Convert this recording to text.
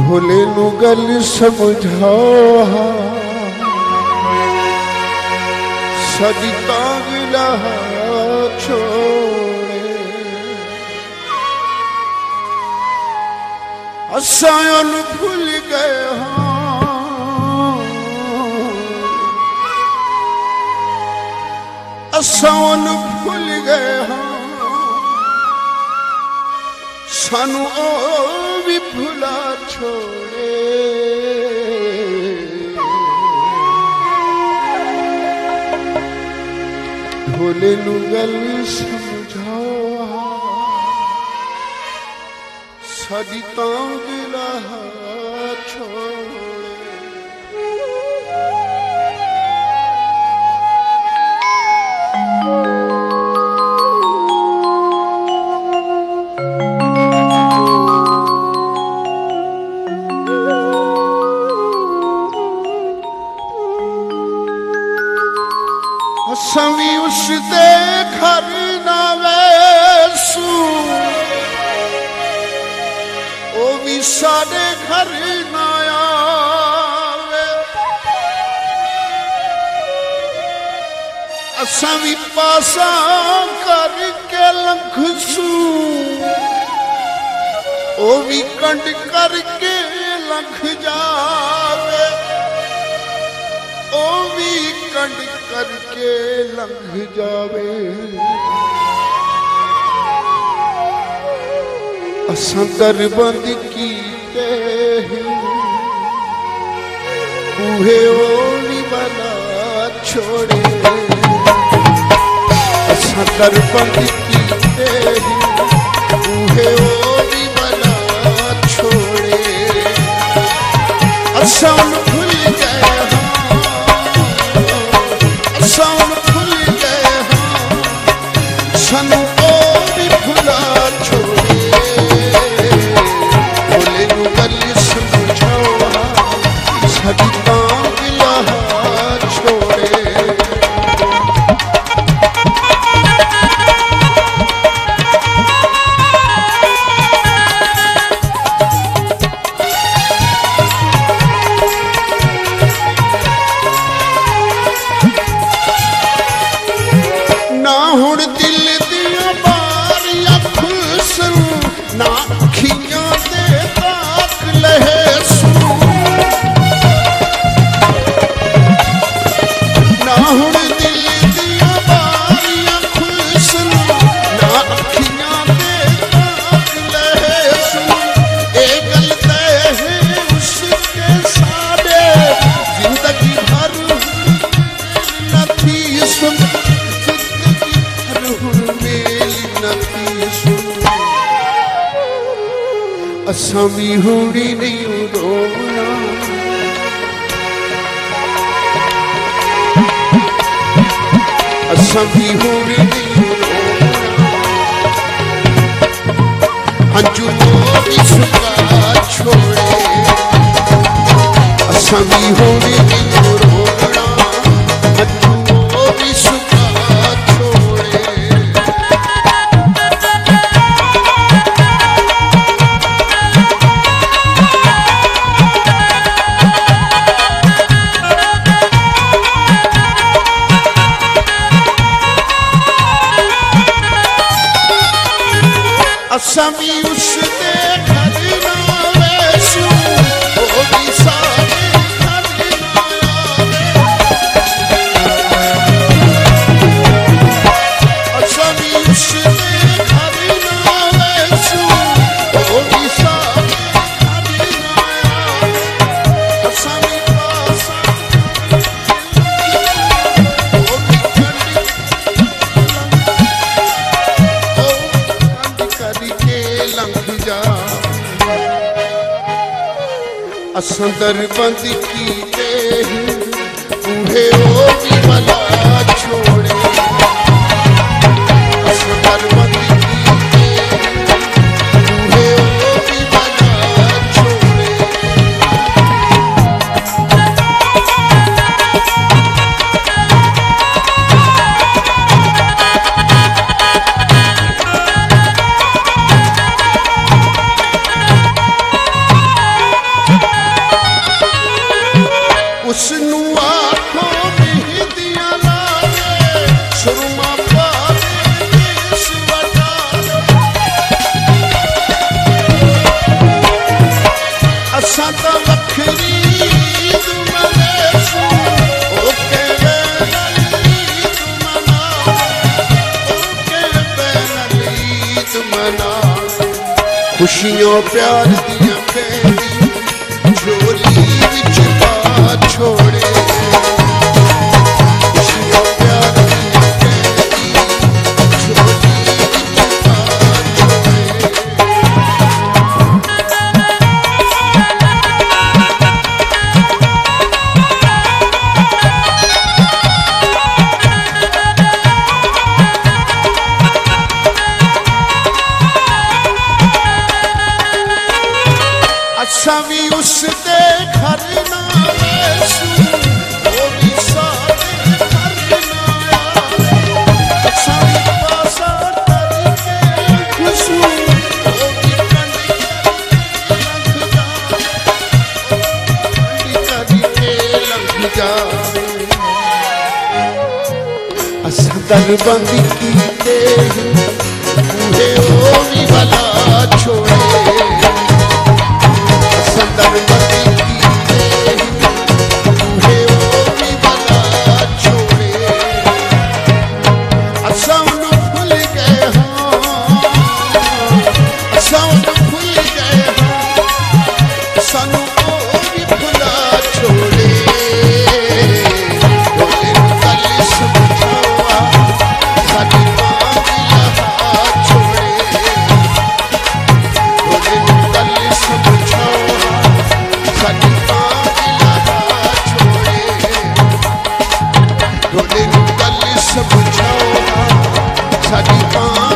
भोले नु गल समझाओ सदी तांगला छोड़े असायन भूल गए असायन भूल गए सानू ओ भी भुला छोड़े भोले नु गल समझाओ साडी तांगला छोड़े सवी उस दे घर ना वैसू ओ भी साडे घर ना आवे असां भी पासा करके लंघसू ओ भी कंड करके लंघ जावे ओ भी कंड करके लंघ जावे असां दर बंद कीते बूहे ओली वाला छोड़े असां दर बंद कीते बूहे ओली वाला छोड़े असां भूल गए साउन भूल गए सानू ओ भी भुला छोड़े भोले नु गल समझाओ साडी तांगला छोड़े ना हुण दिल दिया बारियां खुलसन ना अखियां दे ताक लहसू ना हुण दिल दिया बारियां खुलसन ना अखियां दे ताक लहसू ए गल तय है उसके साडे जिंदगी भर न थी सुन असां भी होड़ी नहीं रोना असां भी होड़ी नहीं रोना हंजू भी सुखा छोड़े असां भी होड़ी नहीं रोना हंजू भी सुखा छोड़े असां भी उस दे घर ना वैसू ओ भी साडे घर ना आवे असां भी उस दे घर ना वैसू ओ भी साडे घर ना आवे असां भी पासा ओ भी लंघ जा असां दर बंद कीते बूहे ओ भी वाला छोड़े असां दर बंद कीते बूहे ओ भी वाला छोड़े असां त वखरी मनेसूं ओ कहिड़े ईद मना ओ कहिड़े ईद मना खुशियों प्यार दियां बेड़ी झोली विच पा छोड़े खुशियों प्यार दियां बेड़ी झोली विच पा छोड़े असां भी उसदे घर ना वैसूं ओ भी साडे घर ना आया असां भी पासा कर के खुशूं ओ भी कंड के लंघ जा असां दरबंदी कीते बूहे ओ भी भला छोड़े सब छाओ साडी